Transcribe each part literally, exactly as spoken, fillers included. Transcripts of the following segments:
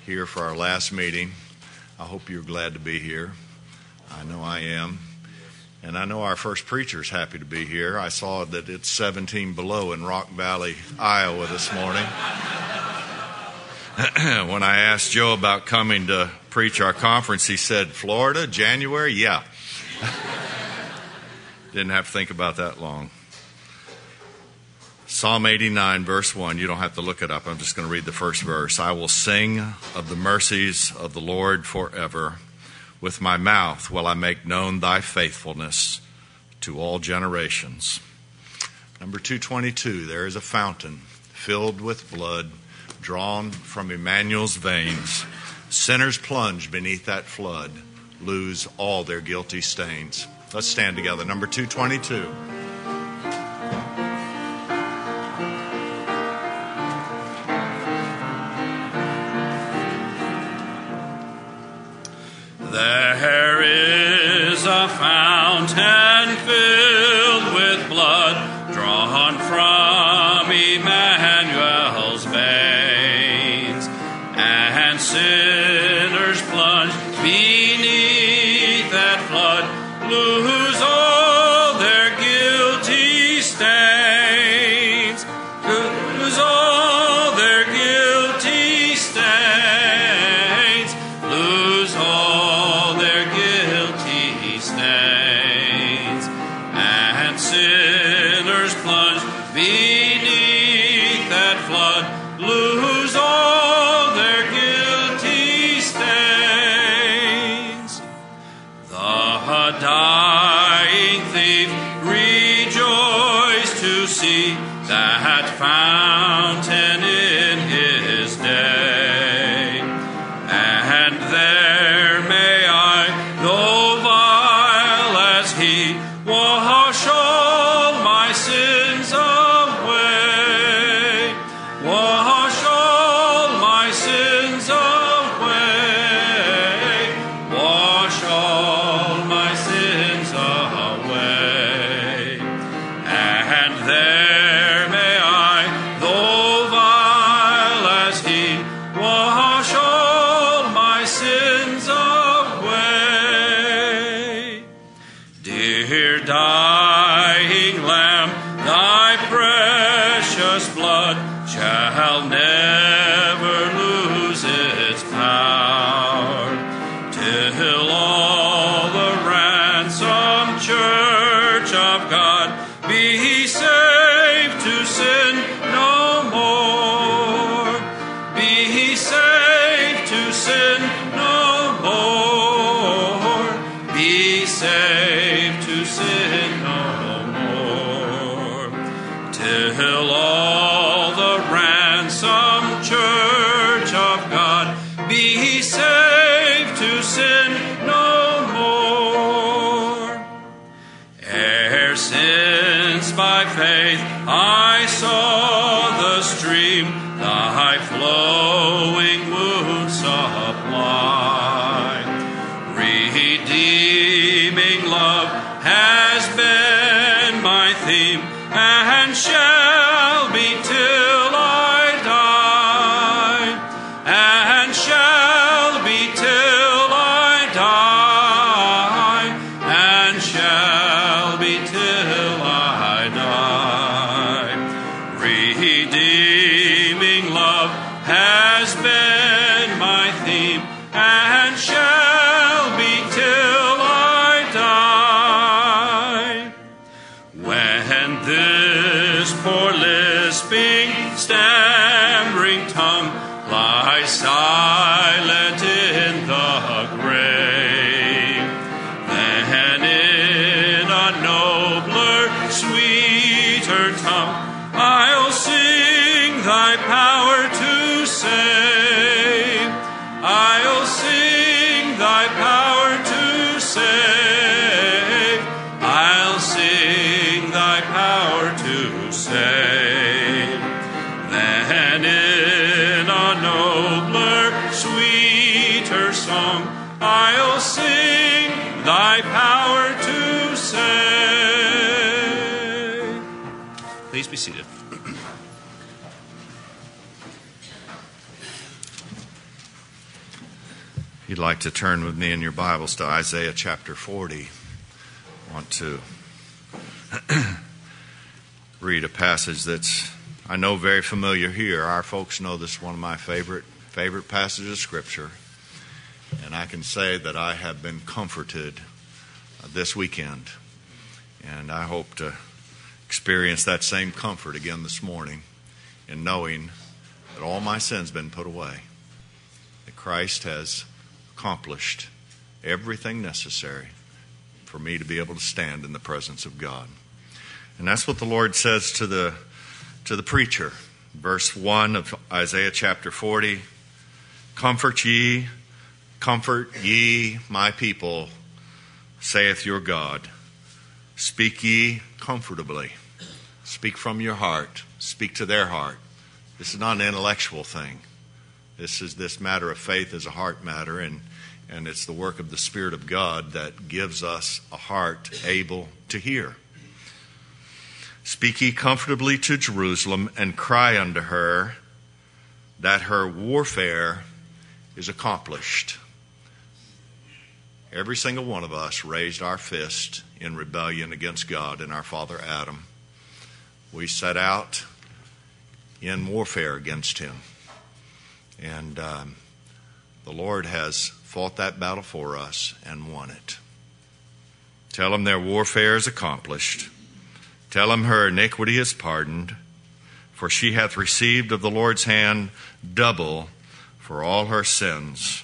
here for our last meeting. I hope you're glad to be here. I know I am. And I know our first preacher's happy to be here. I saw that it's seventeen below in Rock Valley, Iowa this morning. When I asked Joe about coming to preach our conference, he said, Florida, January? Yeah. Didn't have to think about that long. Psalm eighty-nine, verse one. You don't have to look it up. I'm just going to read the first verse. I will sing of the mercies of the Lord forever. With my mouth will I make known thy faithfulness to all generations. Number two twenty-two, there is a fountain filled with blood drawn from Emmanuel's veins. Sinners plunge beneath that flood, lose all their guilty stains. Let's stand together. Number two twenty-two. There is a fountain filled with blood drawn from Emmanuel's veins, and sinners plunge beneath that flood, lose all their guilty stains, lose all their guilty stains, lose all their guilty stains, and sinners plunge beneath that flood, lose all their guilty stains. The dying thief rejoiced to see that fountain in his day, and there may I, though vile as he, wash all my sins away, wash all my sins away, wash all my sins away, and there may I, though vile as he, wash all my sins away. Dear dying Lamb, thy precious blood shall never lose its power, till all the ransomed church of God be saved to sin no more, be saved to sin no more, be saved to sin no more, till all the ransomed church of God be saved to sin no more. Ere since by faith I saw the stream, thy flowing wounds supply, redeeming love has been my theme, and shall be till I die, and shall be till I die, and shall be till I die. Redeeming love has been my theme, and shall be till I die. When this poor lisping, stammering tongue lies silent in the grave, then in a nobler, sweeter tongue I'll sing thy power to save, I'll sing thy power to save, I'll sing thy power to save. Then in a nobler, sweeter song I'll sing thy power to save. Please be seated. You'd like to turn with me in your Bibles to Isaiah chapter forty. I want to read a passage that's, I know, very familiar here. Our folks know this is one of my favorite favorite passages of Scripture. And I can say that I have been comforted this weekend. And I hope to experience that same comfort again this morning in knowing that all my sins have been put away. That Christ has accomplished everything necessary for me to be able to stand in the presence of God. And that's what the Lord says to the to the preacher. Verse one of Isaiah chapter forty, "Comfort ye, comfort ye my people, saith your God. Speak ye comfortably." Speak from your heart. Speak to their heart. This is not an intellectual thing. This is this matter of faith is a heart matter, and, and it's the work of the Spirit of God that gives us a heart able to hear. "Speak ye comfortably to Jerusalem, and cry unto her that her warfare is accomplished." Every single one of us raised our fist in rebellion against God and our father Adam. We set out in warfare against him. And um, the Lord has fought that battle for us and won it. Tell them their warfare is accomplished. Tell them her iniquity is pardoned, for she hath received of the Lord's hand double for all her sins.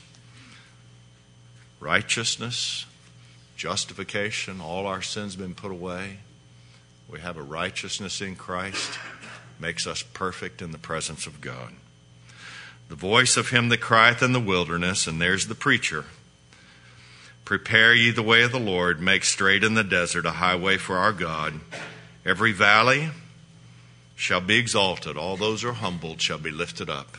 Righteousness, justification, all our sins have been put away. We have a righteousness in Christ, makes us perfect in the presence of God. "The voice of him that crieth in the wilderness," and there's the preacher, "Prepare ye the way of the Lord, make straight in the desert a highway for our God. Every valley shall be exalted, all those who are humbled shall be lifted up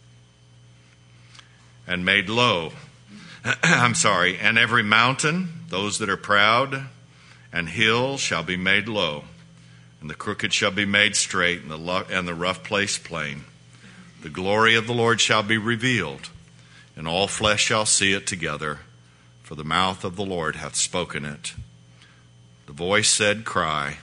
and made low." I'm sorry, "and every mountain, those that are proud, and hill shall be made low, and the crooked shall be made straight, and the lo- and the rough place plain. The glory of the Lord shall be revealed, and all flesh shall see it together, for the mouth of the Lord hath spoken it." The voice said, "Cry."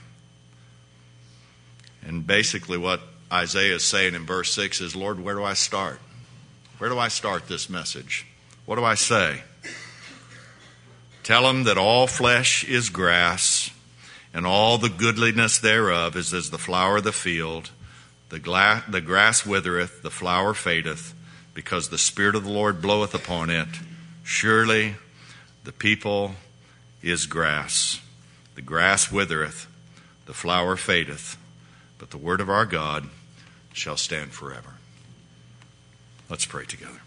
And basically what Isaiah is saying in verse six is, Lord, where do I start? Where do I start this message? What do I say? Tell them that all flesh is grass, and all the goodliness thereof is as the flower of the field. The, gla- the grass withereth, the flower fadeth, because the Spirit of the Lord bloweth upon it. Surely the people is grass. The grass withereth, the flower fadeth, but the word of our God shall stand forever. Let's pray together.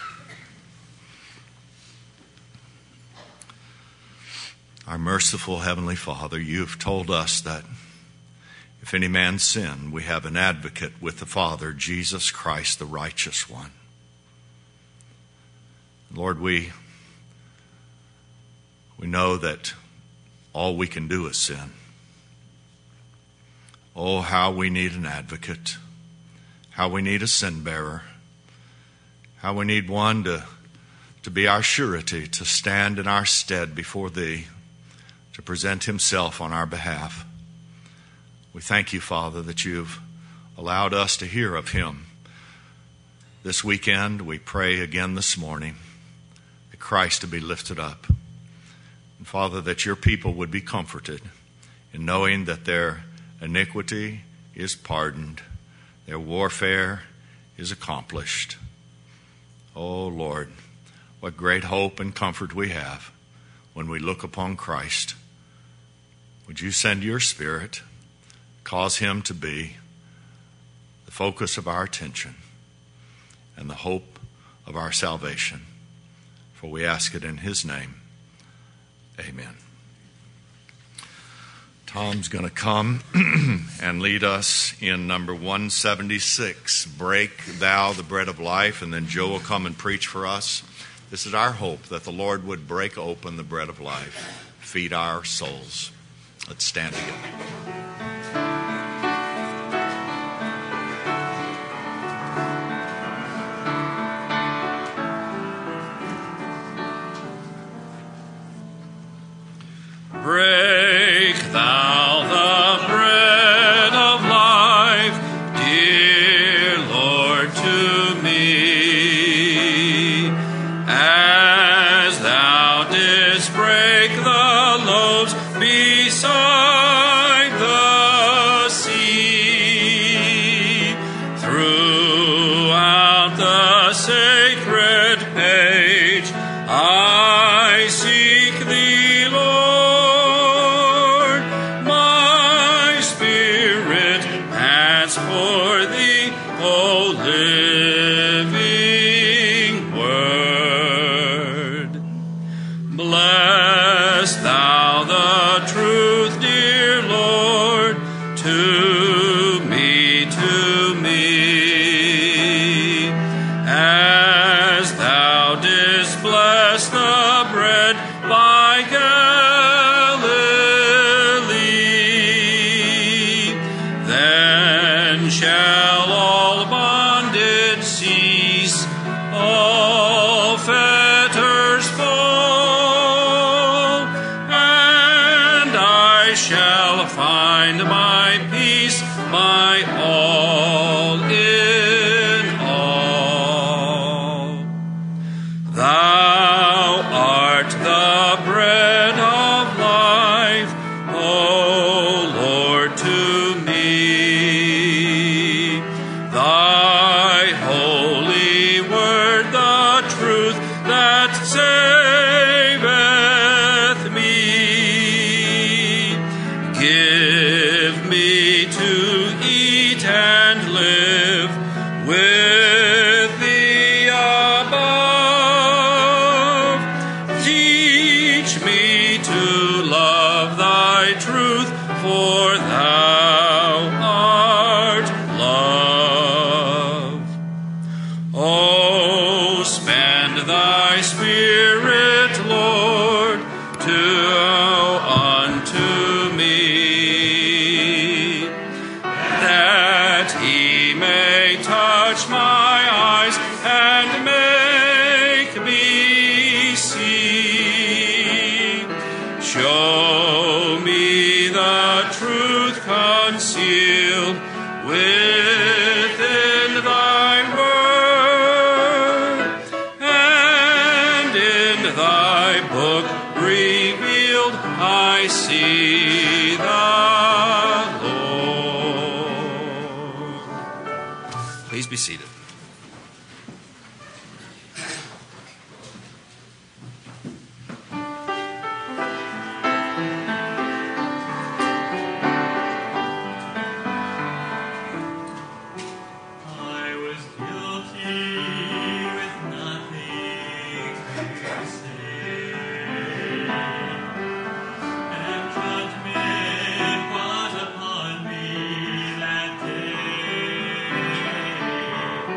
Our merciful Heavenly Father, you've told us that if any man sin, we have an advocate with the Father, Jesus Christ, the righteous one. Lord, we, we know that all we can do is sin. Oh, how we need an advocate, how we need a sin bearer, how we need one to, to be our surety, to stand in our stead before Thee, to present himself on our behalf. We thank you, Father, that you've allowed us to hear of him. This weekend, we pray again this morning that Christ to be lifted up. And Father, that your people would be comforted in knowing that their iniquity is pardoned, their warfare is accomplished. Oh, Lord, what great hope and comfort we have when we look upon Christ. Would you send your Spirit, cause him to be the focus of our attention and the hope of our salvation. For we ask it in his name. Amen. Tom's going to come and lead us in number one seventy-six, "Break Thou the Bread of Life," and then Joe will come and preach for us. This is our hope, that the Lord would break open the bread of life, feed our souls. Let's stand together. the sacred page. I seek thee, Lord. My spirit pants for thee, O living word. Bless thou the truth, dear Lord, to me, to me, as thou didst bless the bread by Galilee. Then shall all bondage cease, all fetters fall, and I shall find my peace, my all in all. Thou art the bread of life, O Lord, to me. Thy holy word, the truth that saveth me. Give me to eat and live with thee above. Teach me to love thy truth, for thou art love. Oh, spend thy spirit, Lord, to unto me, that he may touch my eyes and make me see. Show me the truth concealed within thy word, and in thy book revealed I see the Lord. Please be seated. I was guilty with nothing to say, and judgment was upon me that day.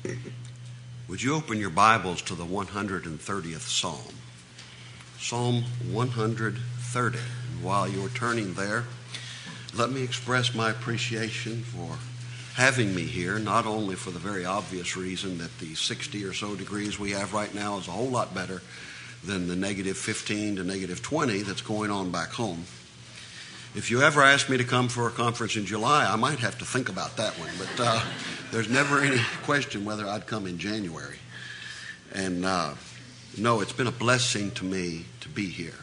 Would you open your Bibles to the one hundred thirtieth Psalm? Psalm one hundred thirty. And while you're turning there, let me express my appreciation for having me here, not only for the very obvious reason that the sixty or so degrees we have right now is a whole lot better than the negative fifteen to negative twenty that's going on back home. If you ever asked me to come for a conference in July, I might have to think about that one, but uh, there's never any question whether I'd come in January. And uh, no, it's been a blessing to me to be here.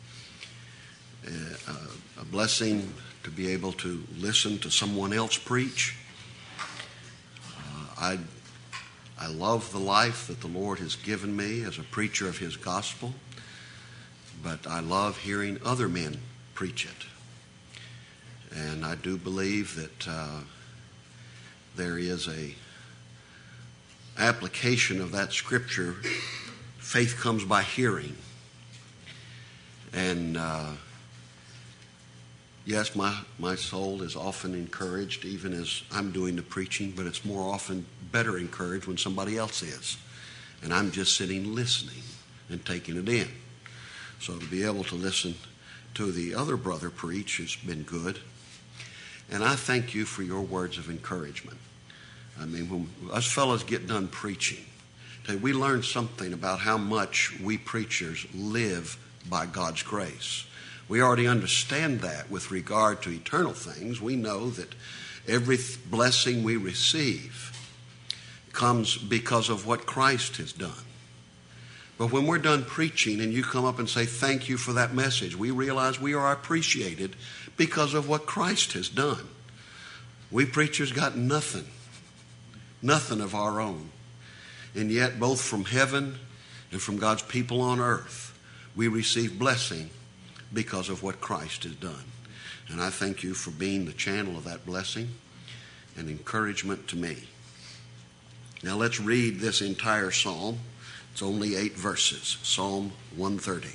Uh, a blessing to be able to listen to someone else preach. Uh, I, I love the life that the Lord has given me as a preacher of His gospel, but I love hearing other men preach it. And I do believe that uh, there is a application of that scripture. Faith comes by hearing. And uh, yes, my, my soul is often encouraged, even as I'm doing the preaching, but it's more often better encouraged when somebody else is. And I'm just sitting listening and taking it in. So to be able to listen to the other brother preach has been good. And I thank you for your words of encouragement. I mean, when us fellows get done preaching, we learn something about how much we preachers live by God's grace. We already understand that with regard to eternal things. We know that every blessing we receive comes because of what Christ has done. But when we're done preaching and you come up and say, thank you for that message, we realize we are appreciated because of what Christ has done. We preachers got nothing, nothing of our own. And yet, both from heaven and from God's people on earth, we receive blessing because of what Christ has done. And I thank you for being the channel of that blessing and encouragement to me. Now let's read this entire psalm. It's only eight verses. Psalm one thirty.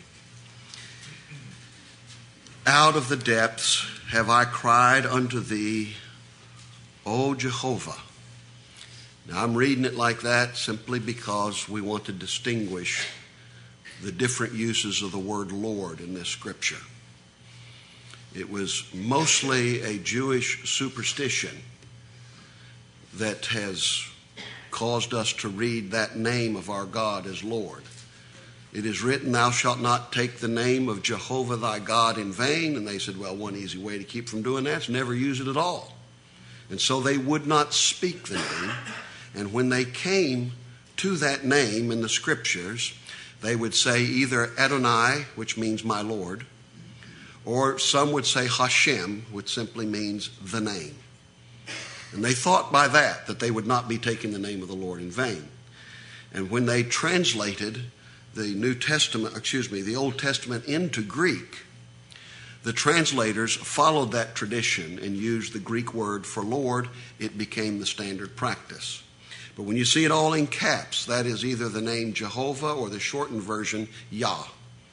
Out of the depths have I cried unto thee, O Jehovah. Now I'm reading it like that simply because we want to distinguish the different uses of the word Lord in this scripture. It was mostly a Jewish superstition that has caused us to read that name of our God as Lord. It is written, thou shalt not take the name of Jehovah thy God in vain. And they said, well, one easy way to keep from doing that is never use it at all. And so they would not speak the name. And when they came to that name in the scriptures, they would say either Adonai, which means my Lord, or some would say Hashem, which simply means the name. And they thought by that that they would not be taking the name of the Lord in vain. And when they translated the New Testament, excuse me, the Old Testament into Greek, the translators followed that tradition and used the Greek word for Lord. It became the standard practice. But when you see it all in caps, that is either the name Jehovah or the shortened version, Yah.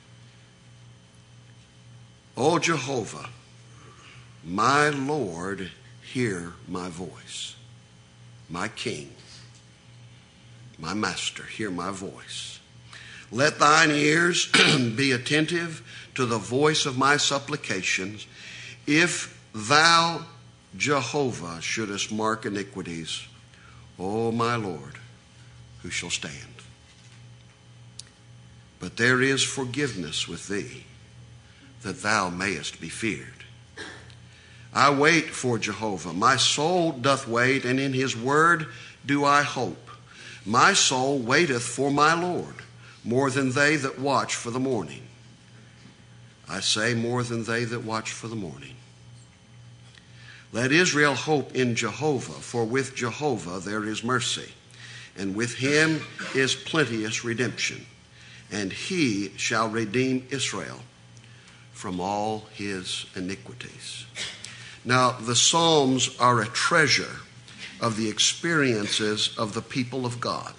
O Jehovah, my Lord, hear my voice. My King, my Master, hear my voice. Let thine ears be attentive to the voice of my supplications. If thou, Jehovah, shouldest mark iniquities, O my Lord, who shall stand? But there is forgiveness with thee, that thou mayest be feared. I wait for Jehovah. My soul doth wait, and in his word do I hope. My soul waiteth for my Lord, more than they that watch for the morning. I say, more than they that watch for the morning. Let Israel hope in Jehovah, for with Jehovah there is mercy, and with him is plenteous redemption, and he shall redeem Israel from all his iniquities. Now, the Psalms are a treasure of the experiences of the people of God.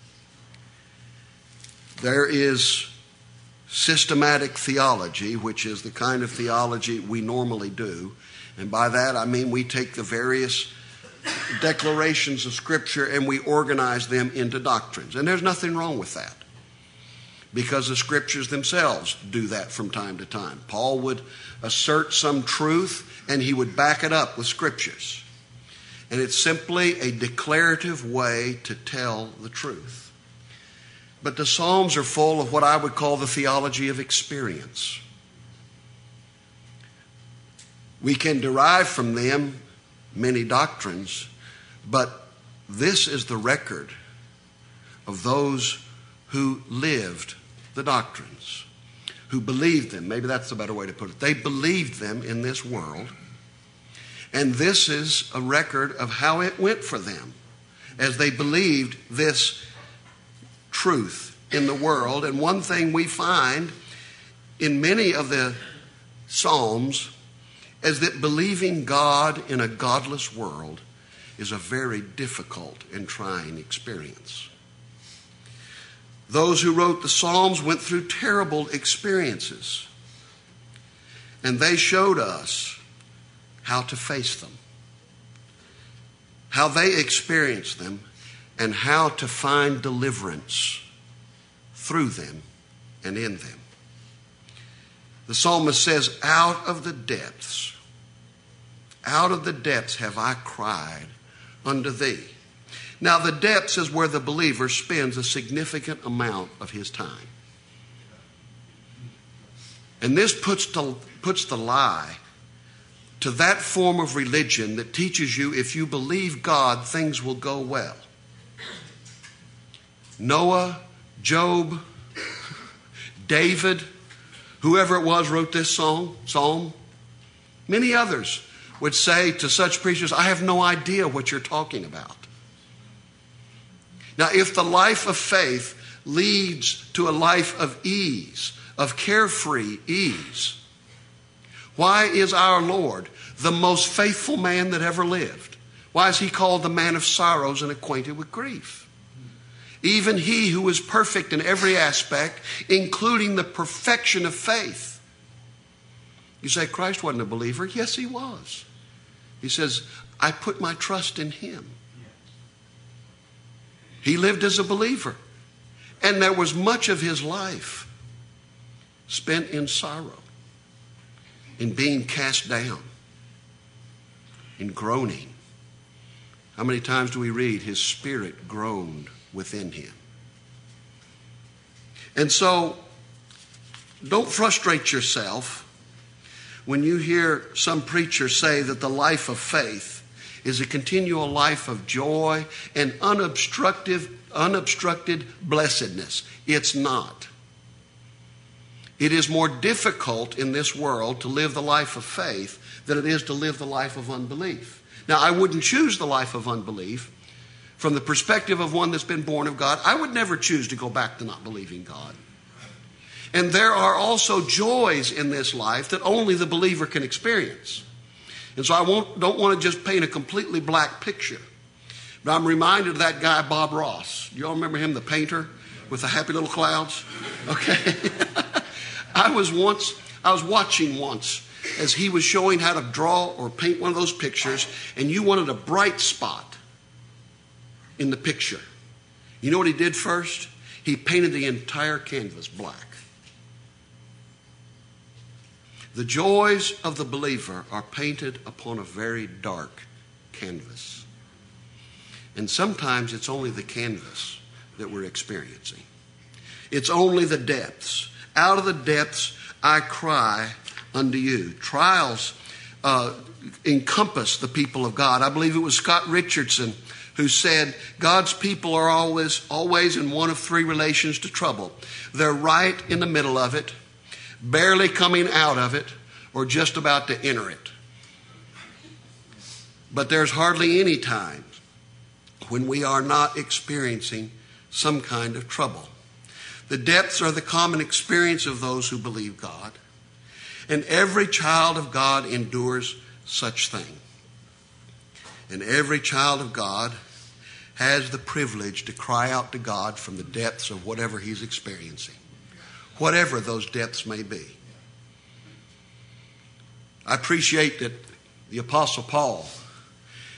There is systematic theology, which is the kind of theology we normally do. And by that I mean we take the various declarations of Scripture and we organize them into doctrines. And there's nothing wrong with that, because the Scriptures themselves do that from time to time. Paul would assert some truth and he would back it up with Scriptures. And it's simply a declarative way to tell the truth. But the Psalms are full of what I would call the theology of experience. We can derive from them many doctrines, but this is the record of those who lived the doctrines, who believed them. Maybe that's the better way to put it. They believed them in this world, and this is a record of how it went for them as they believed this truth in the world. And one thing we find in many of the Psalms is that believing God in a godless world is a very difficult and trying experience. Those who wrote the Psalms went through terrible experiences, and they showed us how to face them, how they experienced them, and how to find deliverance through them and in them. The psalmist says, out of the depths, out of the depths have I cried unto thee. Now, the depths is where the believer spends a significant amount of his time. And this puts the, puts the lie to that form of religion that teaches you if you believe God, things will go well. Noah, Job, David, whoever it was wrote this song, psalm. Many others would say to such preachers, I have no idea what you're talking about. Now, if the life of faith leads to a life of ease, of carefree ease, why is our Lord the most faithful man that ever lived? Why is he called the man of sorrows and acquainted with grief? Even he who was perfect in every aspect, including the perfection of faith. You say Christ wasn't a believer. Yes, he was. He says, I put my trust in him. He lived as a believer. And there was much of his life spent in sorrow, in being cast down, in groaning. How many times do we read his spirit groaned within him? And so, don't frustrate yourself when you hear some preacher say that the life of faith is a continual life of joy and unobstructed, unobstructed blessedness. It's not. It is more difficult in this world to live the life of faith than it is to live the life of unbelief. Now, I wouldn't choose the life of unbelief from the perspective of one that's been born of God. I would never choose to go back to not believing God. And there are also joys in this life that only the believer can experience. And so I won't, don't want to just paint a completely black picture. But I'm reminded of that guy, Bob Ross. You all remember him, the painter with the happy little clouds? Okay. I was once, I was watching once as he was showing how to draw or paint one of those pictures, and you wanted a bright spot in the picture. You know what he did first? He painted the entire canvas black. The joys of the believer are painted upon a very dark canvas. And sometimes it's only the canvas that we're experiencing. It's only the depths. Out of the depths I cry unto you. Trials uh, encompass the people of God. I believe it was Scott Richardson who said, God's people are always, always in one of three relations to trouble. They're right in the middle of it, barely coming out of it, or just about to enter it. But there's hardly any time when we are not experiencing some kind of trouble. The depths are the common experience of those who believe God. And every child of God endures such thing. And every child of God has the privilege to cry out to God from the depths of whatever he's experiencing, whatever those depths may be. I appreciate that the Apostle Paul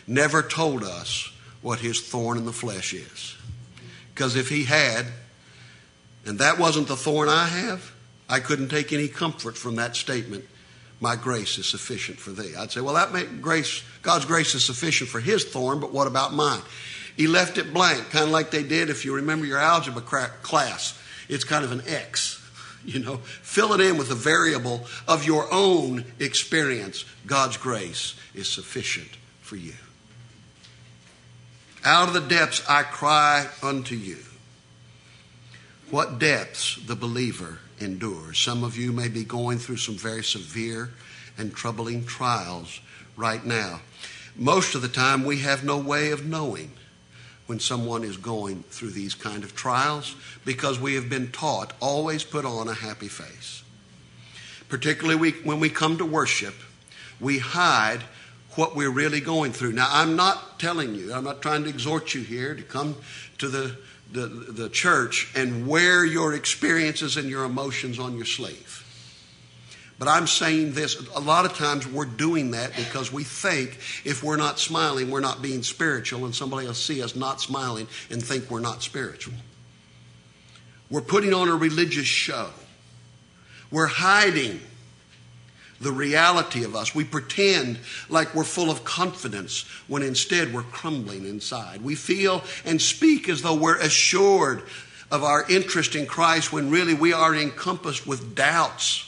never told us what his thorn in the flesh is. Because if he had, and that wasn't the thorn I have, I couldn't take any comfort from that statement, my grace is sufficient for thee. I'd say, well, that may, grace, God's grace is sufficient for his thorn, but what about mine? He left it blank, kind of like they did if you remember your algebra class. It's kind of an X. You know, fill it in with a variable of your own experience. God's grace is sufficient for you. Out of the depths I cry unto you. What depths the believer endures. Some of you may be going through some very severe and troubling trials right now. Most of the time we have no way of knowing when someone is going through these kind of trials, because we have been taught always put on a happy face. Particularly we, when we come to worship, we hide what we're really going through. Now, I'm not telling you, I'm not trying to exhort you here to come to the, the, the church and wear your experiences and your emotions on your sleeve. But I'm saying this, a lot of times we're doing that because we think if we're not smiling, we're not being spiritual, and somebody will see us not smiling and think we're not spiritual. We're putting on a religious show. We're hiding the reality of us. We pretend like we're full of confidence when instead we're crumbling inside. We feel and speak as though we're assured of our interest in Christ when really we are encompassed with doubts.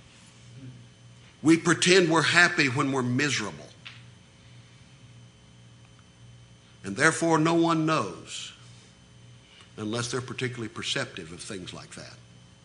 We pretend we're happy when we're miserable. And therefore no one knows unless they're particularly perceptive of things like that.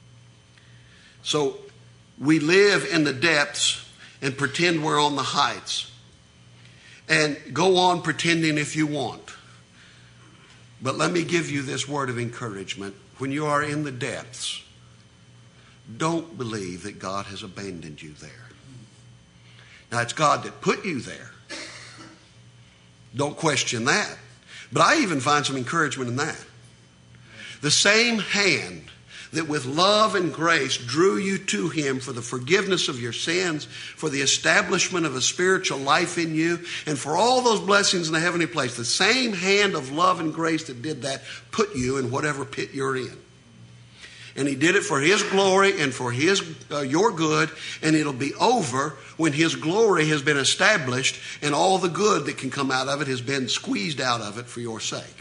So we live in the depths and pretend we're on the heights. And go on pretending if you want. But let me give you this word of encouragement. When you are in the depths, don't believe that God has abandoned you there. Now, it's God that put you there. Don't question that. But I even find some encouragement in that. The same hand that with love and grace drew you to him for the forgiveness of your sins, for the establishment of a spiritual life in you, and for all those blessings in the heavenly place, the same hand of love and grace that did that put you in whatever pit you're in. And he did it for his glory and for his uh, your good, and it'll be over when his glory has been established and all the good that can come out of it has been squeezed out of it for your sake.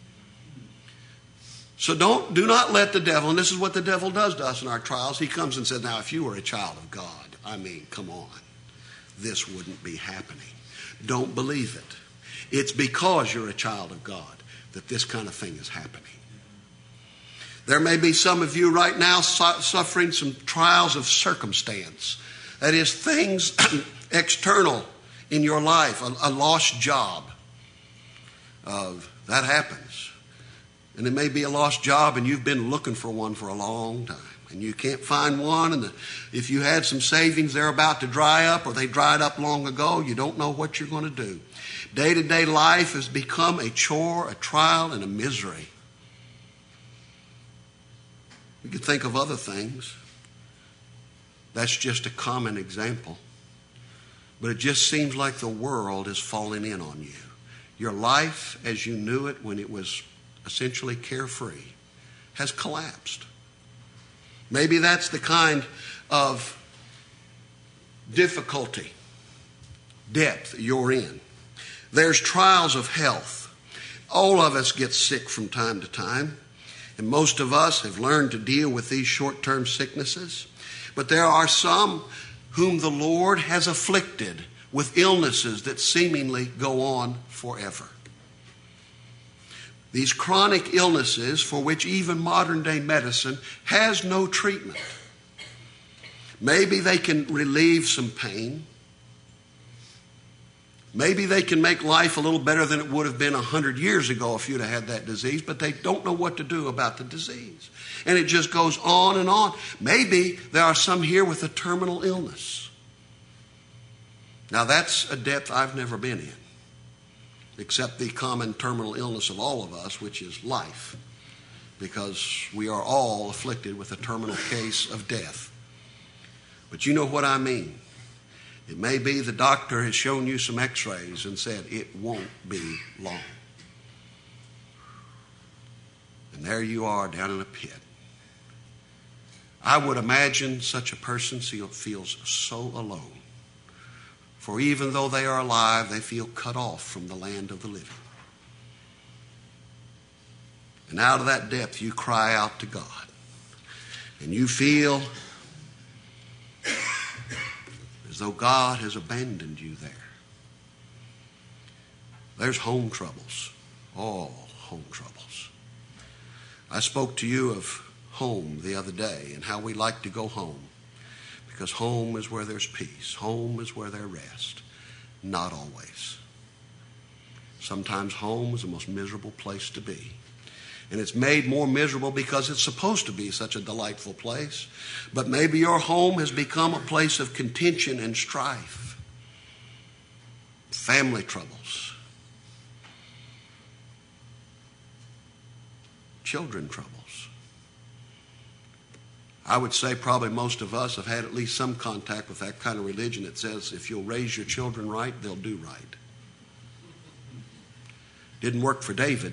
So don't, do not let the devil, and this is what the devil does to us in our trials. He comes and says, now if you were a child of God, I mean, come on, this wouldn't be happening. Don't believe it. It's because you're a child of God that this kind of thing is happening. There may be some of you right now su- suffering some trials of circumstance. That is, things external in your life, a, a lost job. Uh, that happens. And it may be a lost job and you've been looking for one for a long time. And you can't find one. And the, if you had some savings, they're about to dry up or they dried up long ago. You don't know what you're going to do. Day-to-day life has become a chore, a trial, and a misery. You could think of other things. That's just a common example. But it just seems like the world is falling in on you. Your life as you knew it when it was essentially carefree has collapsed. Maybe that's the kind of difficulty, depth you're in. There's trials of health. All of us get sick from time to time. And most of us have learned to deal with these short-term sicknesses. But there are some whom the Lord has afflicted with illnesses that seemingly go on forever. These chronic illnesses for which even modern-day medicine has no treatment. Maybe they can relieve some pain. Maybe they can make life a little better than it would have been a hundred years ago if you'd have had that disease, but they don't know what to do about the disease. And it just goes on and on. Maybe there are some here with a terminal illness. Now that's a depth I've never been in, except the common terminal illness of all of us, which is life, because we are all afflicted with a terminal case of death. But you know what I mean. It may be the doctor has shown you some x-rays and said it won't be long. And there you are down in a pit. I would imagine such a person feels so alone. For even though they are alive, they feel cut off from the land of the living. And out of that depth, you cry out to God. And you feel as though God has abandoned you there. There's home troubles. All home troubles. I spoke to you of home the other day and how we like to go home. Because home is where there's peace. Home is where there's rest. Not always. Sometimes home is the most miserable place to be. And it's made more miserable because it's supposed to be such a delightful place. But maybe your home has become a place of contention and strife. Family troubles. Children troubles. I would say probably most of us have had at least some contact with that kind of religion that says if you'll raise your children right, they'll do right. Didn't work for David.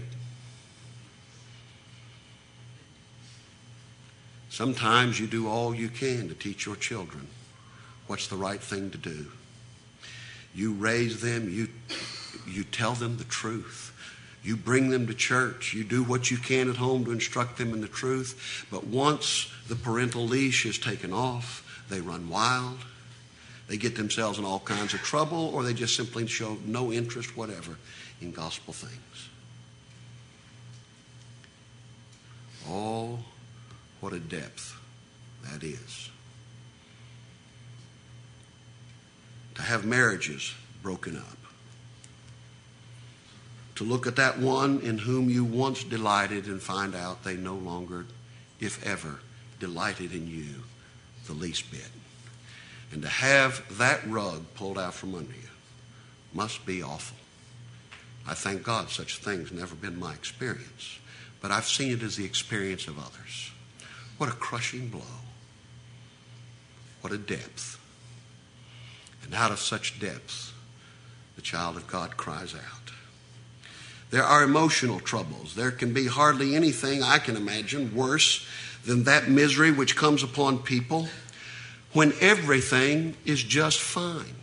Sometimes you do all you can to teach your children what's the right thing to do. You raise them, you, you tell them the truth. You bring them to church. You do what you can at home to instruct them in the truth. But once the parental leash is taken off, they run wild. They get themselves in all kinds of trouble, or they just simply show no interest whatever in gospel things. Oh, what a depth that is. To have marriages broken up. To look at that one in whom you once delighted and find out they no longer, if ever, delighted in you the least bit. And to have that rug pulled out from under you must be awful. I thank God such things never been my experience, but I've seen it as the experience of others. What a crushing blow. What a depth. And out of such depths, the child of God cries out. There are emotional troubles. There can be hardly anything I can imagine worse than that misery which comes upon people when everything is just fine.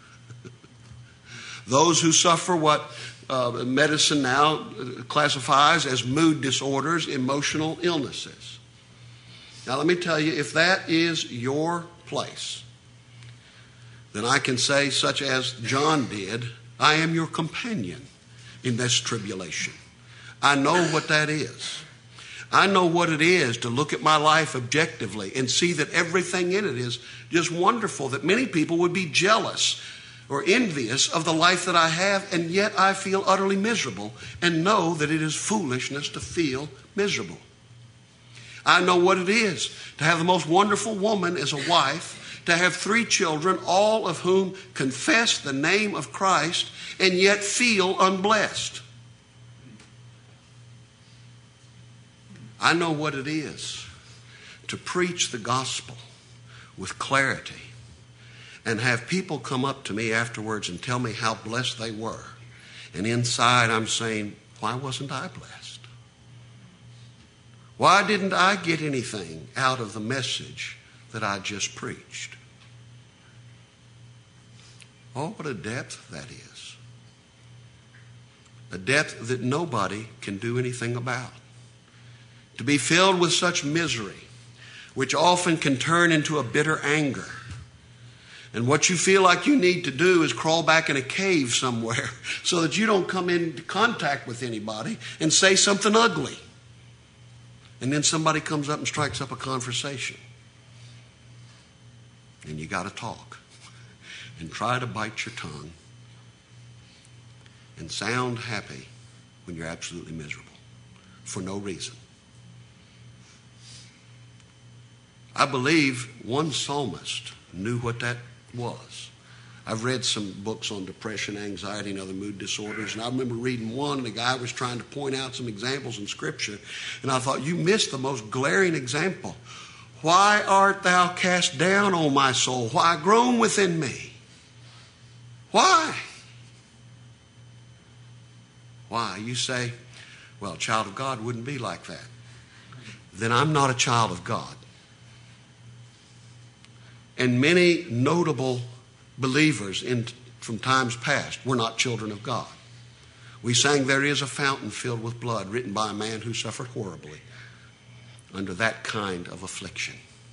Those who suffer what uh, medicine now classifies as mood disorders, emotional illnesses. Now let me tell you, if that is your place, then I can say, such as John did, I am your companion in this tribulation. I know what that is. I know what it is to look at my life objectively and see that everything in it is just wonderful, that many people would be jealous or envious of the life that I have, and yet I feel utterly miserable and know that it is foolishness to feel miserable. I know what it is to have the most wonderful woman as a wife, to have three children, all of whom confess the name of Christ, and yet feel unblessed. I know what it is to preach the gospel with clarity and have people come up to me afterwards and tell me how blessed they were. And inside I'm saying, why wasn't I blessed? Why didn't I get anything out of the message that I just preached? Oh, what a depth that is. A depth that nobody can do anything about. To be filled with such misery, which often can turn into a bitter anger. And what you feel like you need to do is crawl back in a cave somewhere so that you don't come into contact with anybody and say something ugly. And then somebody comes up and strikes up a conversation. And you got to talk and try to bite your tongue and sound happy when you're absolutely miserable for no reason. I believe one psalmist knew what that was. I've read some books on depression, anxiety, and other mood disorders, and I remember reading one, and the guy was trying to point out some examples in Scripture, and I thought, you missed the most glaring example. Why art thou cast down, O my soul? Why groan within me? Why? Why? You say, well, a child of God wouldn't be like that. Then I'm not a child of God. And many notable believers in, from times past were not children of God. We sang, "There is a fountain filled with blood," written by a man who suffered horribly under that kind of affliction.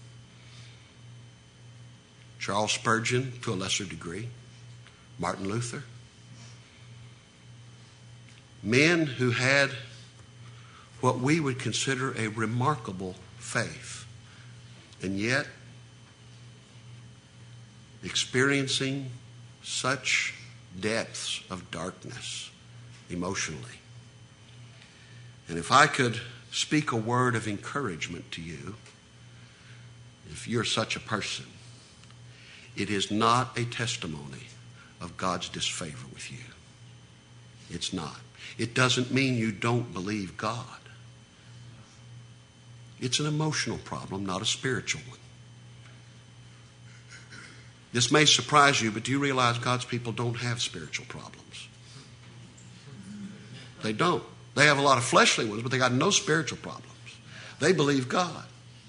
Charles Spurgeon, to a lesser degree. Martin Luther. Men who had what we would consider a remarkable faith, and yet experiencing such depths of darkness emotionally. And if I could speak a word of encouragement to you, if you're such a person, it is not a testimony of God's disfavor with you. It's not. It doesn't mean you don't believe God. It's an emotional problem, not a spiritual one. This may surprise you, but do you realize God's people don't have spiritual problems? They don't. They have a lot of fleshly ones, but they got no spiritual problems. They believe God.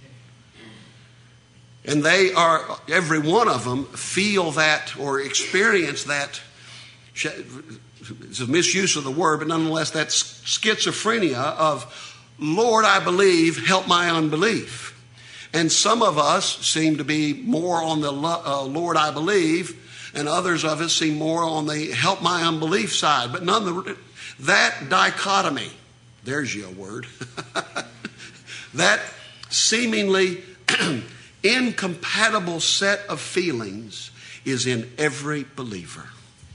And they are, every one of them, feel that or experience that, it's a misuse of the word, but nonetheless that schizophrenia of, Lord, I believe, help my unbelief. And some of us seem to be more on the uh, Lord, I believe, and others of us seem more on the help my unbelief side. But none of the, that dichotomy, there's your word, that seemingly incompatible set of feelings is in every believer.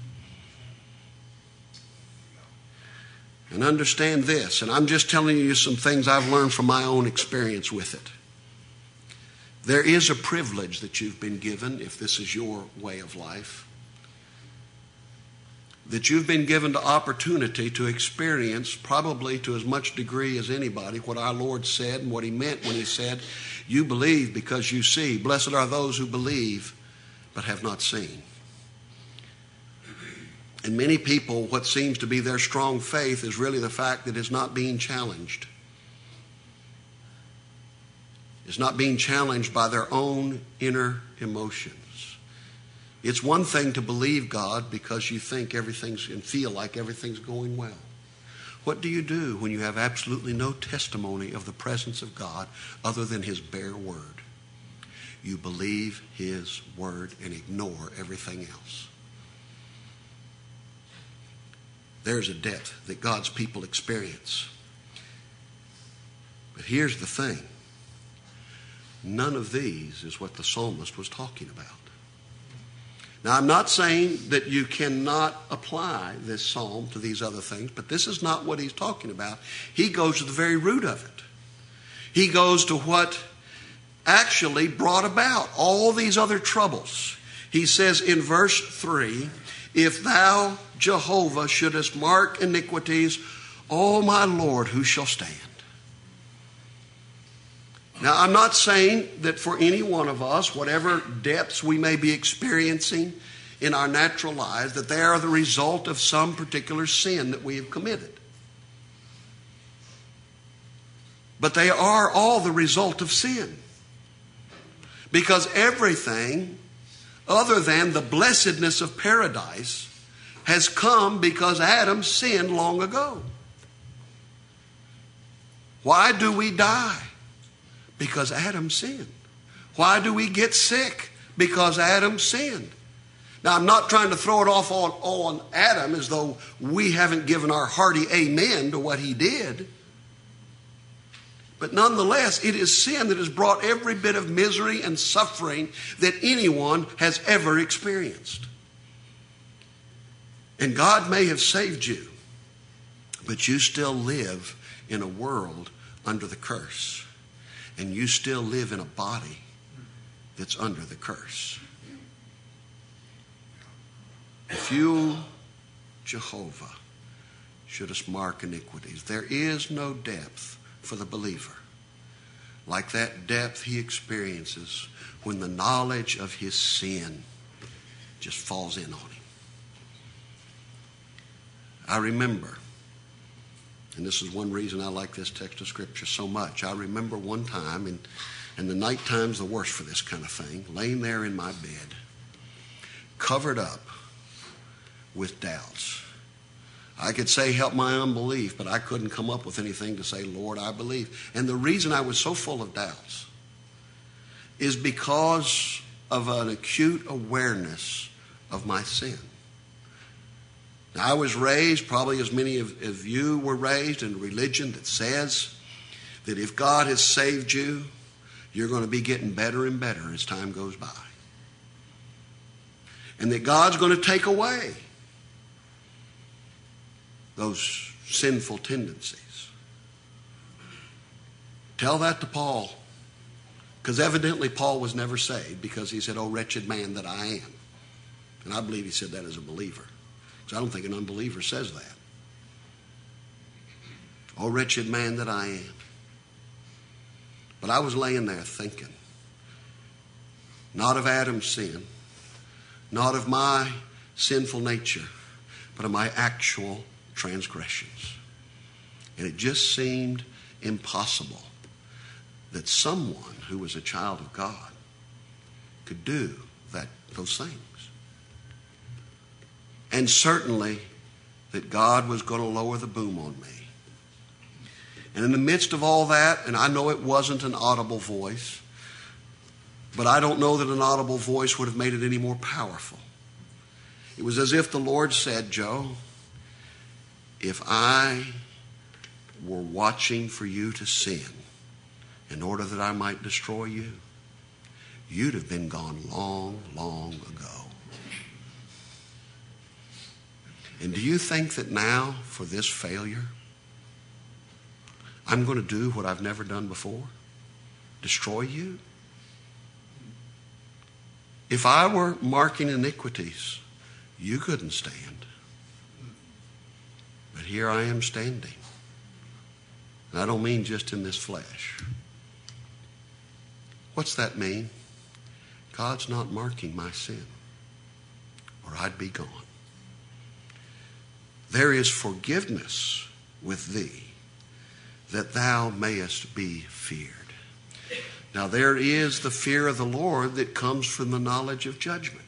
And understand this, and I'm just telling you some things I've learned from my own experience with it. There is a privilege that you've been given, if this is your way of life, that you've been given the opportunity to experience, probably to as much degree as anybody, what our Lord said and what He meant when He said, you believe because you see. Blessed are those who believe but have not seen. And many people, what seems to be their strong faith is really the fact that it's not being challenged. It's not being challenged by their own inner emotions. It's one thing to believe God because you think everything's and feel like everything's going well. What do you do when you have absolutely no testimony of the presence of God other than His bare word? You believe His word and ignore everything else. There's a depth that God's people experience. But here's the thing. None of these is what the psalmist was talking about. Now, I'm not saying that you cannot apply this psalm to these other things, but this is not what he's talking about. He goes to the very root of it. He goes to what actually brought about all these other troubles. He says in verse three, if thou, Jehovah, shouldest mark iniquities, O my Lord, who shall stand? Now, I'm not saying that for any one of us, whatever depths we may be experiencing in our natural lives, that they are the result of some particular sin that we have committed. But they are all the result of sin. Because everything other than the blessedness of paradise has come because Adam sinned long ago. Why do we die? Because Adam sinned. Why do we get sick? Because Adam sinned. Now, I'm not trying to throw it off on, on Adam as though we haven't given our hearty amen to what he did. But nonetheless, it is sin that has brought every bit of misery and suffering that anyone has ever experienced. And God may have saved you, but you still live in a world under the curse. And you still live in a body that's under the curse. If you, Jehovah, shouldest mark iniquities, there is no depth for the believer like that depth he experiences when the knowledge of his sin just falls in on him. I remember, and this is one reason I like this text of Scripture so much. I remember one time, and, and the night time's the worst for this kind of thing, laying there in my bed, covered up with doubts. I could say, help my unbelief, but I couldn't come up with anything to say, Lord, I believe. And the reason I was so full of doubts is because of an acute awareness of my sin. Now, I was raised, probably as many of, of you were raised, in a religion that says that if God has saved you, you're going to be getting better and better as time goes by. And that God's going to take away those sinful tendencies. Tell that to Paul. Because evidently Paul was never saved, because he said, oh, wretched man that I am. And I believe he said that as a believer. Because I don't think an unbeliever says that. Oh, wretched man that I am. But I was laying there thinking, not of Adam's sin, not of my sinful nature, but of my actual transgressions. And it just seemed impossible that someone who was a child of God could do that, those things. And certainly that God was going to lower the boom on me. And in the midst of all that, and I know it wasn't an audible voice, but I don't know that an audible voice would have made it any more powerful. It was as if the Lord said, Joe, if I were watching for you to sin in order that I might destroy you, you'd have been gone long, long ago. And do you think that now, for this failure, I'm going to do what I've never done before? Destroy you? If I were marking iniquities, you couldn't stand. But here I am standing. And I don't mean just in this flesh. What's that mean? God's not marking my sin, or I'd be gone. There is forgiveness with thee, that thou mayest be feared. Now there is the fear of the Lord that comes from the knowledge of judgment.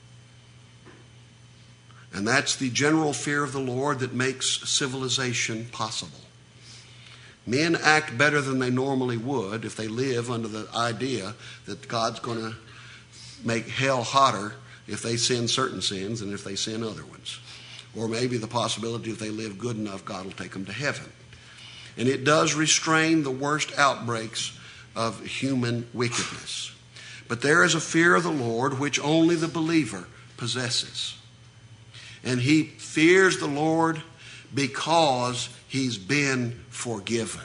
And that's the general fear of the Lord that makes civilization possible. Men act better than they normally would if they live under the idea that God's going to make hell hotter if they sin certain sins and if they sin other ones. Or maybe the possibility if they live good enough, God will take them to heaven. And it does restrain the worst outbreaks of human wickedness. But there is a fear of the Lord which only the believer possesses. And he fears the Lord because he's been forgiven.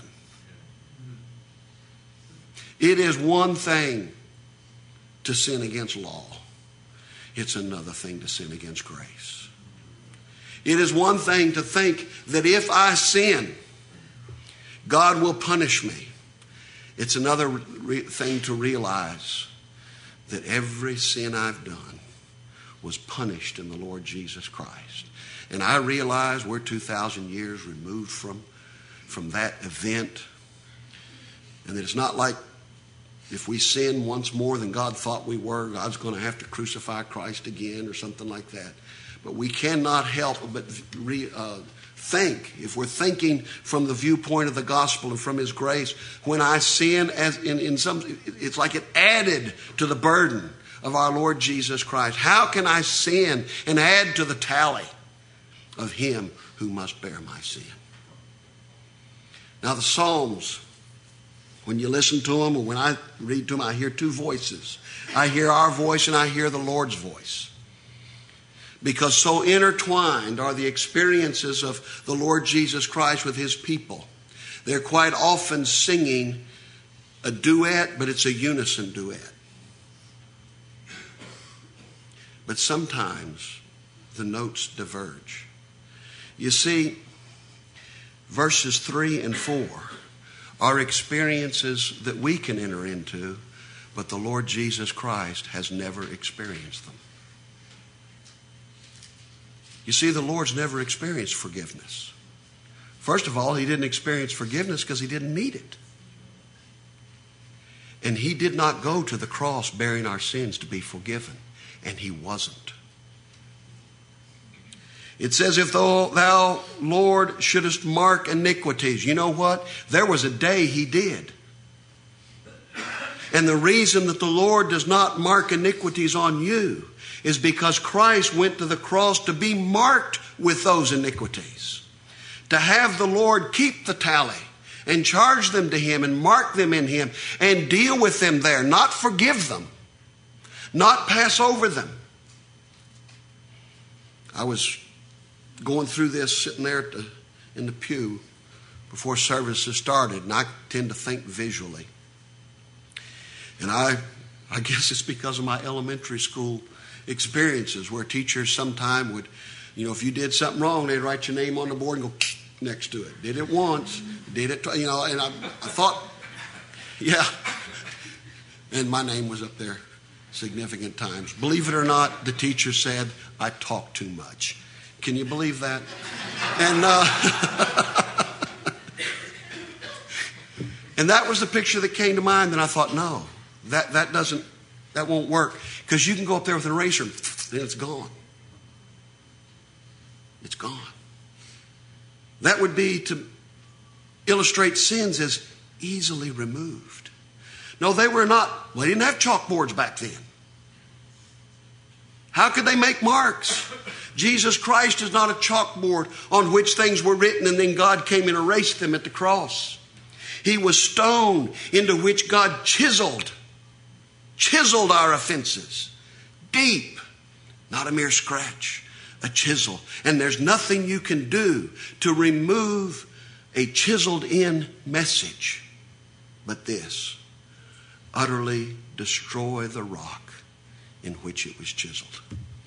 It is one thing to sin against law. It's another thing to sin against grace. It is one thing to think that if I sin, God will punish me. It's another re- thing to realize that every sin I've done was punished in the Lord Jesus Christ. And I realize we're two thousand years removed from, from that event. And that it's not like if we sin once more than God thought we were, God's going to have to crucify Christ again or something like that. But we cannot help but re, uh, think, if we're thinking from the viewpoint of the gospel and from his grace, when I sin, as in, in some, it's like it added to the burden of our Lord Jesus Christ. How can I sin and add to the tally of him who must bear my sin? Now the Psalms, when you listen to them, or when I read to them, I hear two voices. I hear our voice and I hear the Lord's voice. Because so intertwined are the experiences of the Lord Jesus Christ with his people. They're quite often singing a duet, but it's a unison duet. But sometimes the notes diverge. You see, verses three and four are experiences that we can enter into, but the Lord Jesus Christ has never experienced them. You see, the Lord's never experienced forgiveness. First of all, he didn't experience forgiveness because he didn't need it. And he did not go to the cross bearing our sins to be forgiven. And he wasn't. It says, if thou, thou, Lord, shouldest mark iniquities. You know what? There was a day he did. And the reason that the Lord does not mark iniquities on you is because Christ went to the cross to be marked with those iniquities. To have the Lord keep the tally and charge them to him and mark them in him and deal with them there. Not forgive them. Not pass over them. I was going through this sitting there at the, in the pew before services started, and I tend to think visually. And I, I guess it's because of my elementary school experiences where teachers sometime would, you know, if you did something wrong, they'd write your name on the board and go next to it. Did it once, did it, you know, and I, I thought, yeah. And my name was up there significant times. Believe it or not, the teacher said I talk too much. Can you believe that? And uh, and that was the picture that came to mind. And I thought, no, that that doesn't, that won't work, because you can go up there with an eraser and it's gone. It's gone. That would be to illustrate sins as easily removed. No, they were not. Well, they didn't have chalkboards back then. How could they make marks? Jesus Christ is not a chalkboard on which things were written and then God came and erased them at the cross. He was stone into which God chiseled, chiseled our offenses. Deep, not a mere scratch, a chisel. And there's nothing you can do to remove a chiseled in message but this: utterly destroy the rock in which it was chiseled.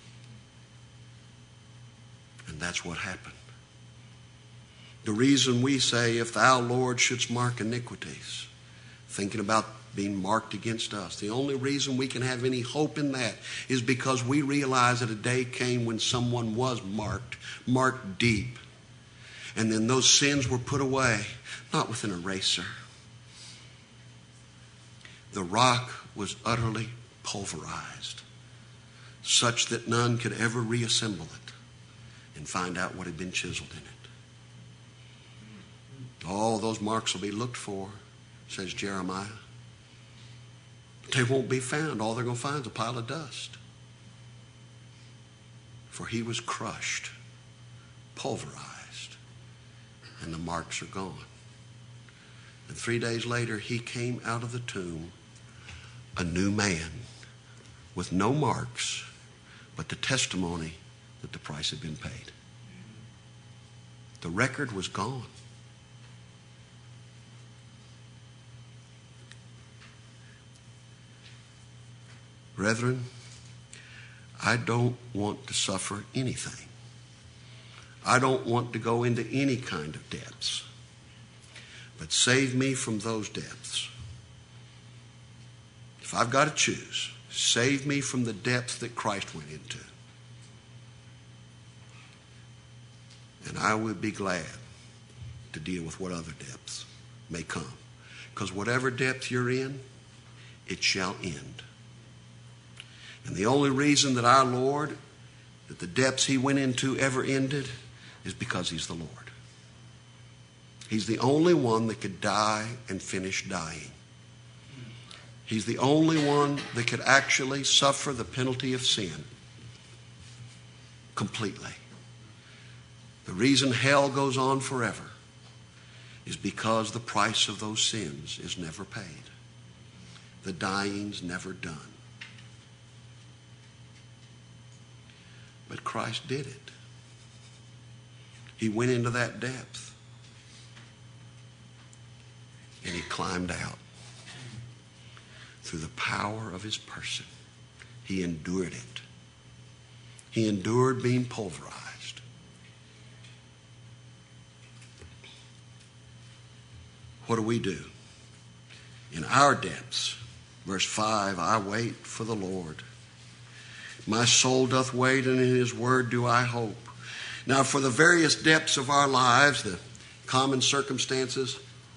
And that's what happened. The reason we say, if thou, Lord, shouldst mark iniquities, thinking about being marked against us, the only reason we can have any hope in that is because we realize that a day came when someone was marked, marked deep. And then those sins were put away, not with an eraser. The rock was utterly pulverized, such that none could ever reassemble it and find out what had been chiseled in it. All those marks will be looked for, says Jeremiah. But they won't be found. All they're going to find is a pile of dust. For he was crushed, pulverized, and the marks are gone. And three days later, he came out of the tomb a new man with no marks, but the testimony that the price had been paid. The record was gone. Brethren, I don't want to suffer anything. I don't want to go into any kind of depths. But save me from those depths. If I've got to choose, save me from the depths that Christ went into. And I would be glad to deal with what other depths may come. Because whatever depth you're in, it shall end. And the only reason that our Lord, that the depths he went into ever ended, is because he's the Lord. He's the only one that could die and finish dying. He's the only one that could actually suffer the penalty of sin completely. The reason hell goes on forever is because the price of those sins is never paid. The dying's never done. But Christ did it. He went into that depth. And he climbed out. Through the power of his person, he endured it. He endured being pulverized. What do we do? In our depths, verse five, I wait for the Lord. My soul doth wait, and in his word do I hope. Now, for the various depths of our lives, the common circumstances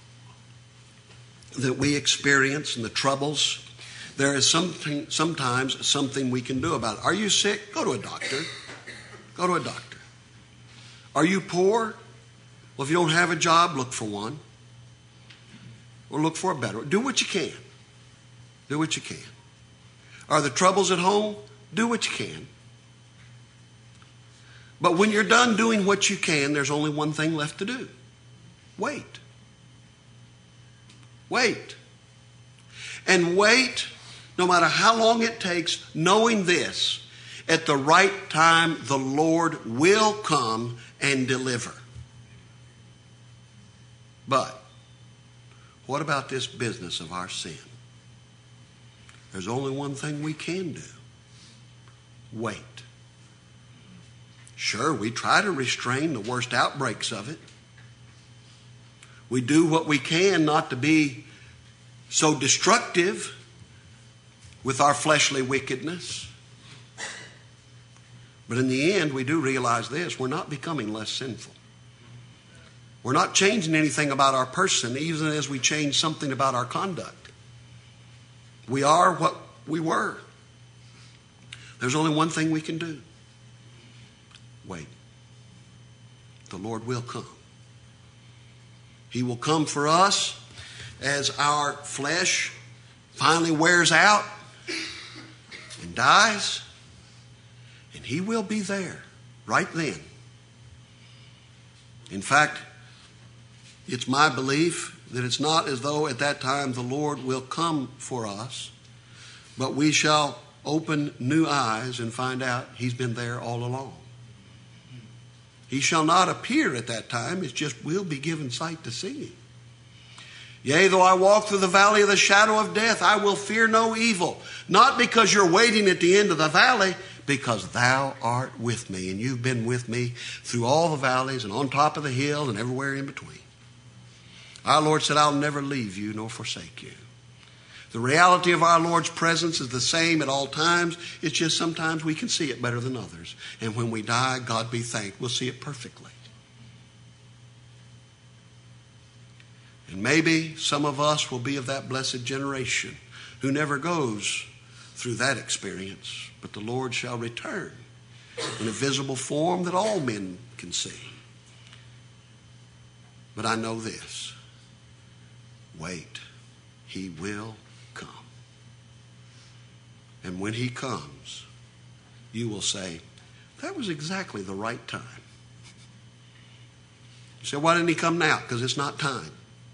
that we experience and the troubles, there is something, sometimes something we can do about it. Are you sick? Go to a doctor. Go to a doctor. Are you poor? Well, if you don't have a job, look for one. Or look for a better one. Do what you can. Do what you can. Are the troubles at home? Do what you can. But when you're done doing what you can, there's only one thing left to do. Wait. Wait. And wait, no matter how long it takes, knowing this, at the right time, the Lord will come and deliver. But what about this business of our sin? There's only one thing we can do. Wait. Sure, we try to restrain the worst outbreaks of it. We do what we can not to be so destructive with our fleshly wickedness. But in the end, we do realize this. We're not becoming less sinful. We're not changing anything about our person, even as we change something about our conduct. We are what we were. There's only one thing we can do. Wait. The Lord will come. He will come for us as our flesh finally wears out and dies. And He will be there right then. In fact, it's my belief that it's not as though at that time the Lord will come for us, but we shall open new eyes and find out He's been there all along. He shall not appear at that time. It's just we'll be given sight to see Him. Yea, though I walk through the valley of the shadow of death, I will fear no evil. Not because you're waiting at the end of the valley, because Thou art with me. And you've been with me through all the valleys and on top of the hill and everywhere in between. Our Lord said, I'll never leave you nor forsake you. The reality of our Lord's presence is the same at all times. It's just sometimes we can see it better than others. And when we die, God be thanked, we'll see it perfectly. And maybe some of us will be of that blessed generation who never goes through that experience. But the Lord shall return in a visible form that all men can see. But I know this. Wait, He will come. And when He comes, you will say, that was exactly the right time. You say, why didn't He come now? Because it's not time.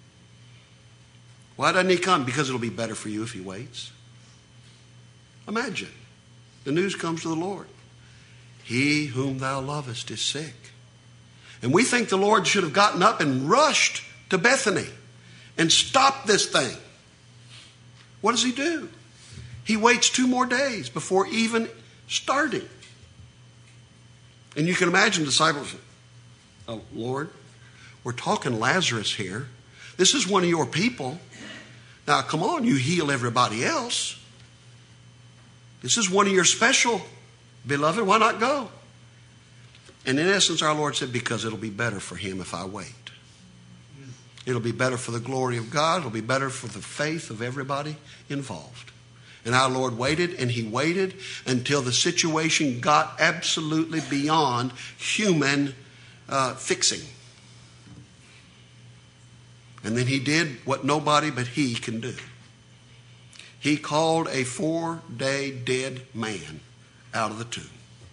Why doesn't He come? Because it'll be better for you if He waits. Imagine. The news comes to the Lord. He whom Thou lovest is sick. And we think the Lord should have gotten up and rushed to Bethany and stopped this thing. What does He do? He waits two more days before even starting. And you can imagine disciples, oh, Lord, we're talking Lazarus here. This is one of your people. Now, come on, you heal everybody else. This is one of your special beloved. Why not go? And in essence, our Lord said, because it'll be better for him if I wait. It'll be better for the glory of God. It'll be better for the faith of everybody involved. And our Lord waited, and He waited until the situation got absolutely beyond human uh, fixing. And then He did what nobody but He can do. He called a four-day dead man out of the tomb.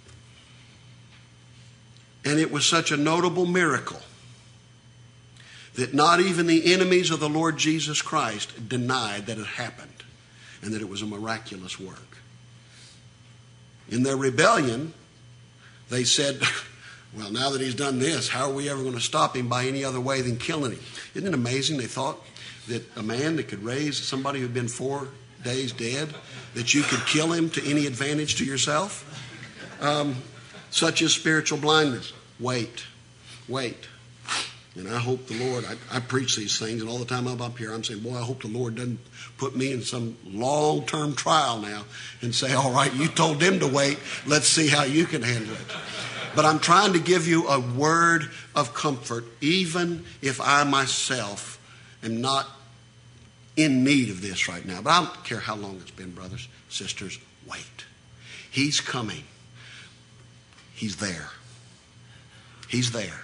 And it was such a notable miracle that not even the enemies of the Lord Jesus Christ denied that it happened and that it was a miraculous work. In their rebellion, they said, well, now that He's done this, how are we ever going to stop Him by any other way than killing Him? Isn't it amazing? They thought that a man that could raise somebody who had been four days dead, that you could kill him to any advantage to yourself? Um, such is spiritual blindness. Wait, wait. And I hope the Lord, I, I preach these things, and all the time I'm up here, I'm saying, boy, I hope the Lord doesn't put me in some long-term trial now and say, all right, you told them to wait. Let's see how you can handle it. But I'm trying to give you a word of comfort, even if I myself am not in need of this right now. But I don't care how long it's been, brothers, sisters, wait. He's coming. He's there. He's there.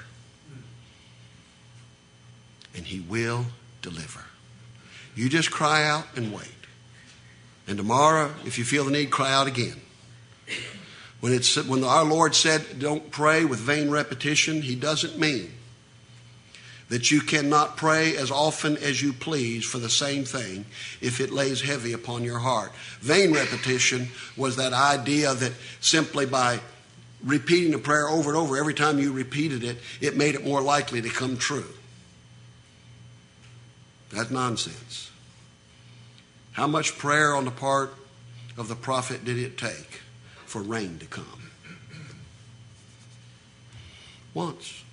And he will deliver. You just cry out and wait. And tomorrow, if you feel the need, cry out again. When it's when our Lord said, don't pray with vain repetition, he doesn't mean that you cannot pray as often as you please for the same thing if it lays heavy upon your heart. Vain repetition was that idea that simply by repeating a prayer over and over, every time you repeated it, it made it more likely to come true. That's nonsense. How much prayer on the part of the prophet did it take for rain to come? Once.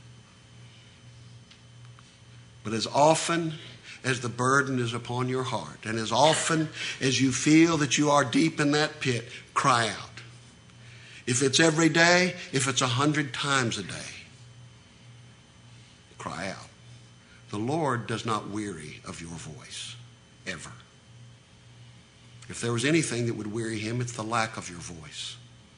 But as often as the burden is upon your heart, and as often as you feel that you are deep in that pit, cry out. If it's every day, if it's a hundred times a day, cry out. The Lord does not weary of your voice, ever. If there was anything that would weary him, it's the lack of your voice.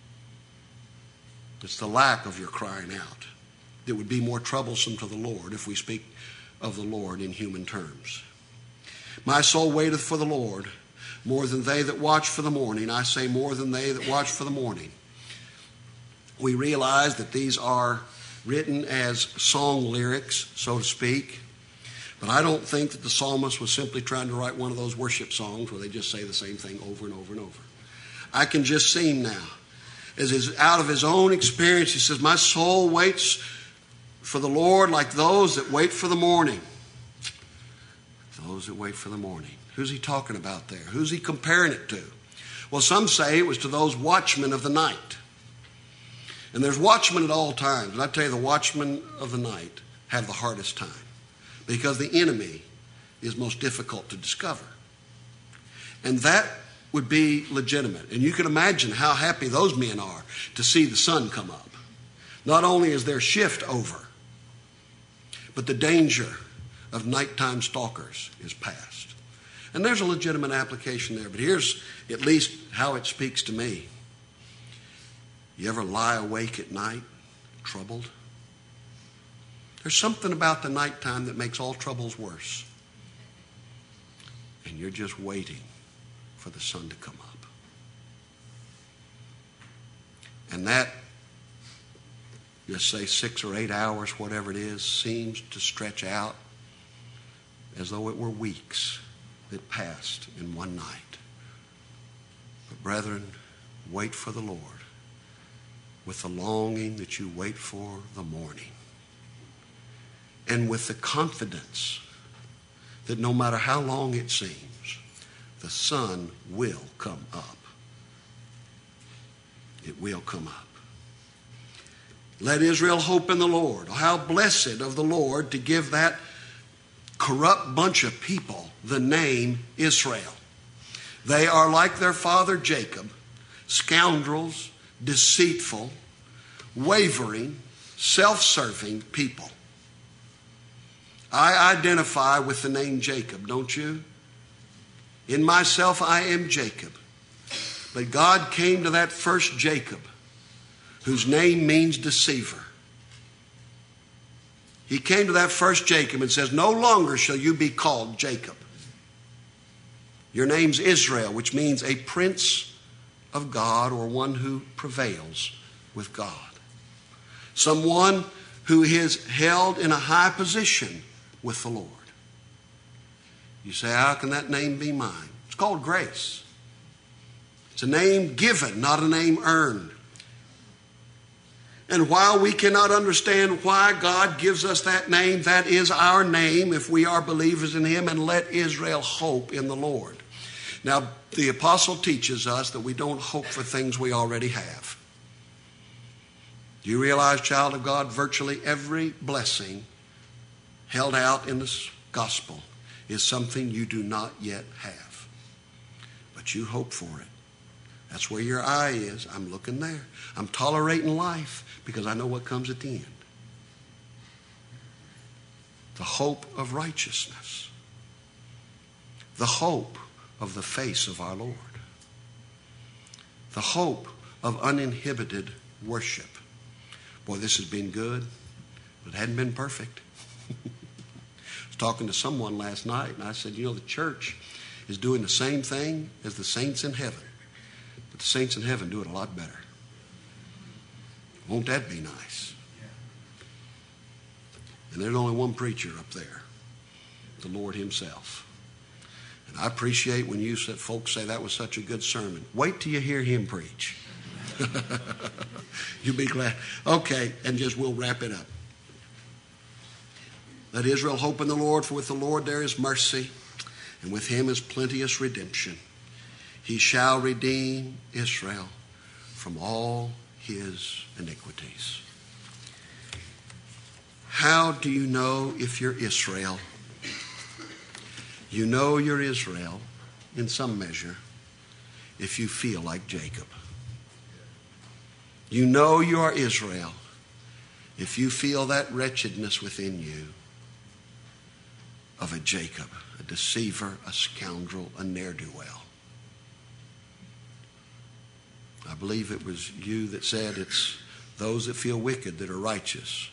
It's the lack of your crying out that would be more troublesome to the Lord if we speak of the Lord in human terms. My soul waiteth for the Lord more than they that watch for the morning. I say more than they that watch for the morning. We realize that these are written as song lyrics, so to speak. But I don't think that the psalmist was simply trying to write one of those worship songs where they just say the same thing over and over and over. I can just see him now. As his, out of his own experience, he says, my soul waits for the Lord like those that wait for the morning. Those that wait for the morning. Who's he talking about there? Who's he comparing it to? Well, some say it was to those watchmen of the night. And there's watchmen at all times. And I tell you, the watchmen of the night have the hardest time, because the enemy is most difficult to discover. And that would be legitimate. And you can imagine how happy those men are to see the sun come up. Not only is their shift over, but the danger of nighttime stalkers is past. And there's a legitimate application there. But here's at least how it speaks to me. You ever lie awake at night, troubled? There's something about the nighttime that makes all troubles worse. And you're just waiting for the sun to come up. And that, just say six or eight hours, whatever it is, seems to stretch out as though it were weeks that passed in one night. But brethren, wait for the Lord with the longing that you wait for the morning. And with the confidence that no matter how long it seems, the sun will come up. It will come up. Let Israel hope in the Lord. How blessed of the Lord to give that corrupt bunch of people the name Israel. They are like their father Jacob, scoundrels, deceitful, wavering, self-serving people. I identify with the name Jacob, don't you? In myself, I am Jacob. But God came to that first Jacob, whose name means deceiver. He came to that first Jacob and says, no longer shall you be called Jacob. Your name's Israel, which means a prince of God, or one who prevails with God. Someone who is held in a high position with the Lord. You say, how can that name be mine? It's called grace. It's a name given, not a name earned. And while we cannot understand why God gives us that name, that is our name if we are believers in him, and let Israel hope in the Lord. Now, the apostle teaches us that we don't hope for things we already have. Do you realize, child of God, virtually every blessing held out in this gospel is something you do not yet have. But you hope for it. That's where your eye is. I'm looking there. I'm tolerating life because I know what comes at the end. The hope of righteousness. The hope of the face of our Lord. The hope of uninhibited worship. Boy, this has been good, but it hadn't been perfect. I was talking to someone last night, and I said, you know, the church is doing the same thing as the saints in heaven. But the saints in heaven do it a lot better. Won't that be nice? And there's only one preacher up there, the Lord himself. And I appreciate when you said, folks say that was such a good sermon. Wait till you hear him preach. You'll be glad. Okay, and just we'll wrap it up. Let Israel hope in the Lord, for with the Lord there is mercy, and with him is plenteous redemption. He shall redeem Israel from all his iniquities. How do you know if you're Israel? You know you're Israel, in some measure, if you feel like Jacob. You know you are Israel if you feel that wretchedness within you of a Jacob, a deceiver, a scoundrel, a ne'er-do-well. I believe it was you that said it's those that feel wicked that are righteous,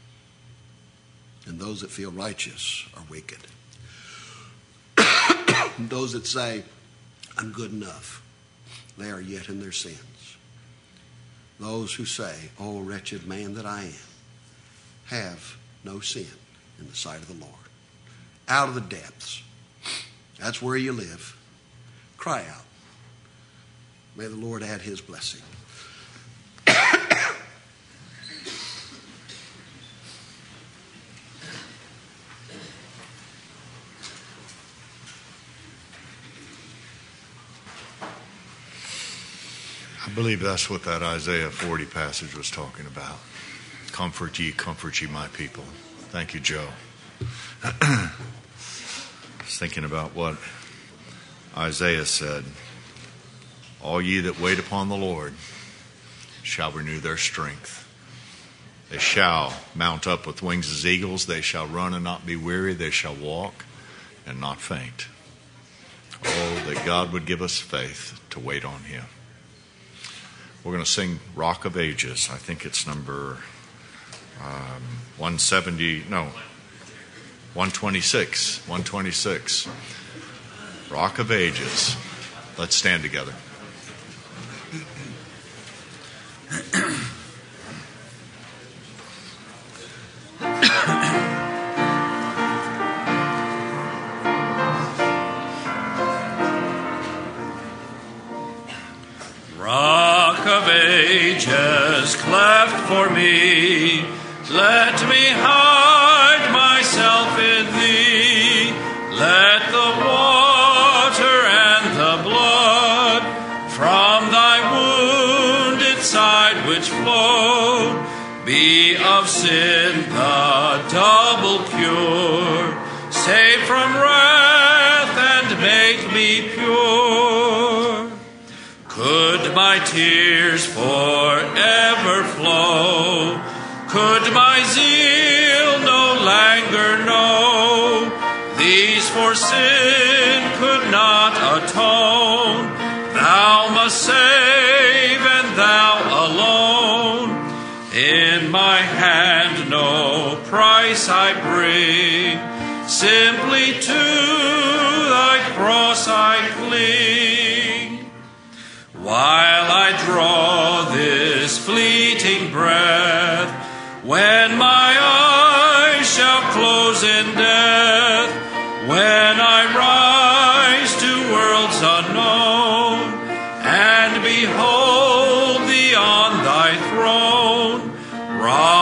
and those that feel righteous are wicked. Those that say, I'm good enough, they are yet in their sins. Those who say, oh, wretched man that I am, have no sin in the sight of the Lord. Out of the depths. That's where you live. Cry out. May the Lord add his blessing. I believe that's what that Isaiah forty passage was talking about. Comfort ye, comfort ye, my people. Thank you, Joe. I was thinking about what Isaiah said. All ye that wait upon the Lord shall renew their strength. They shall mount up with wings as eagles. They shall run and not be weary. They shall walk and not faint. Oh, that God would give us faith to wait on him. We're going to sing Rock of Ages. I think it's number um, one seventy, no, one twenty-six. one twenty-six. Rock of Ages. Let's stand together. Rock of ages, cleft for me, let me hide myself in thee. Let the water and the blood from thy wounded side which flowed be of sin the double cure. Save from wrath and make me pure. Could my tears forever flow? Could my zeal no longer know? These for sin could not atone. Thou must save, and thou alone. In my hand no price I bring. Simply to thy cross I cling. While I draw this fleeting breath, when my eyes shall close in death, when I rise to worlds unknown, and behold thee on thy throne, rise